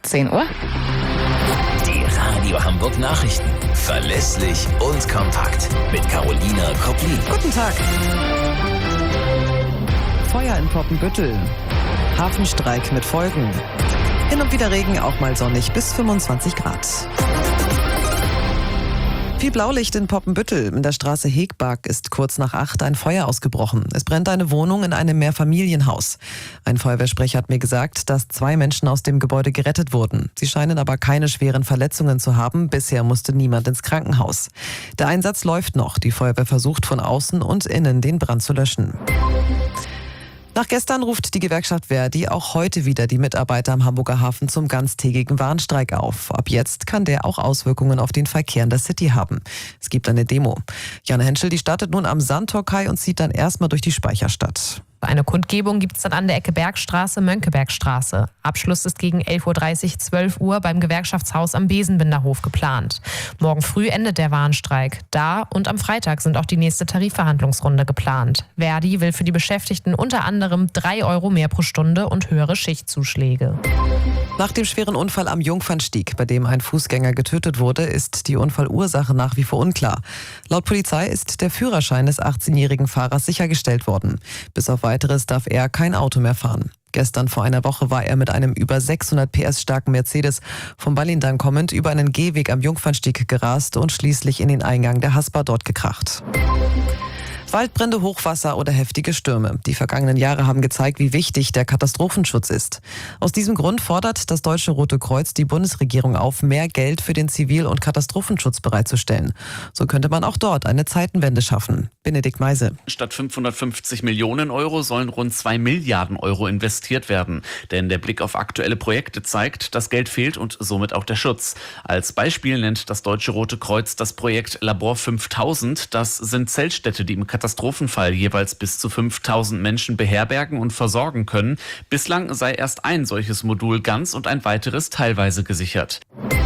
10 Uhr. Die Radio Hamburg Nachrichten. Verlässlich und kompakt. Mit Carolina Koplin. Guten Tag. Feuer in Poppenbüttel. Hafenstreik mit Folgen. Hin und wieder Regen, auch mal sonnig, bis 25 Grad. Viel Blaulicht in Poppenbüttel. In der Straße Hegbark ist kurz nach 8 ein Feuer ausgebrochen. Es brennt eine Wohnung in einem Mehrfamilienhaus. Ein Feuerwehrsprecher hat mir gesagt, dass 2 Menschen aus dem Gebäude gerettet wurden. Sie scheinen aber keine schweren Verletzungen zu haben. Bisher musste niemand ins Krankenhaus. Der Einsatz läuft noch. Die Feuerwehr versucht von außen und innen den Brand zu löschen. Nach gestern ruft die Gewerkschaft Verdi auch heute wieder die Mitarbeiter am Hamburger Hafen zum ganztägigen Warnstreik auf. Ab jetzt kann der auch Auswirkungen auf den Verkehr in der City haben. Es gibt eine Demo. Jana Henschel, die startet nun am Sandtorkai und zieht dann erstmal durch die Speicherstadt. Eine Kundgebung gibt es dann an der Ecke Bergstraße, Mönckebergstraße. Abschluss ist gegen 11.30 Uhr, 12 Uhr beim Gewerkschaftshaus am Besenbinderhof geplant. Morgen früh endet der Warnstreik. Da und am Freitag sind auch die nächste Tarifverhandlungsrunde geplant. Verdi will für die Beschäftigten unter anderem 3 Euro mehr pro Stunde und höhere Schichtzuschläge. Nach dem schweren Unfall am Jungfernstieg, bei dem ein Fußgänger getötet wurde, ist die Unfallursache nach wie vor unklar. Laut Polizei ist der Führerschein des 18-jährigen Fahrers sichergestellt worden. Bis auf Weiteres darf er kein Auto mehr fahren. Gestern vor einer Woche war er mit einem über 600 PS starken Mercedes vom Ballindan kommend über einen Gehweg am Jungfernstieg gerast und schließlich in den Eingang der Haspa dort gekracht. Waldbrände, Hochwasser oder heftige Stürme. Die vergangenen Jahre haben gezeigt, wie wichtig der Katastrophenschutz ist. Aus diesem Grund fordert das Deutsche Rote Kreuz die Bundesregierung auf, mehr Geld für den Zivil- und Katastrophenschutz bereitzustellen. So könnte man auch dort eine Zeitenwende schaffen. Benedikt Meise. Statt 550 Millionen Euro sollen rund 2 Milliarden Euro investiert werden. Denn der Blick auf aktuelle Projekte zeigt, dass Geld fehlt und somit auch der Schutz. Als Beispiel nennt das Deutsche Rote Kreuz das Projekt Labor 5000. Das sind Zeltstädte, die im Katastrophenfall jeweils bis zu 5000 Menschen beherbergen und versorgen können. Bislang sei erst ein solches Modul ganz und ein weiteres teilweise gesichert.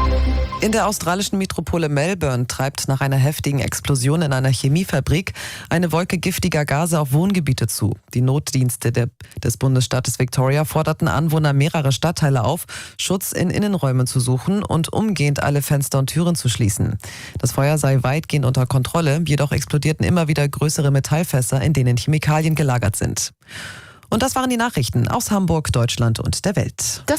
In der australischen Metropole Melbourne treibt nach einer heftigen Explosion in einer Chemiefabrik eine Wolke giftiger Gase auf Wohngebiete zu. Die Notdienste des Bundesstaates Victoria forderten Anwohner mehrerer Stadtteile auf, Schutz in Innenräumen zu suchen und umgehend alle Fenster und Türen zu schließen. Das Feuer sei weitgehend unter Kontrolle, jedoch explodierten immer wieder größere Metallfässer, in denen Chemikalien gelagert sind. Und das waren die Nachrichten aus Hamburg, Deutschland und der Welt.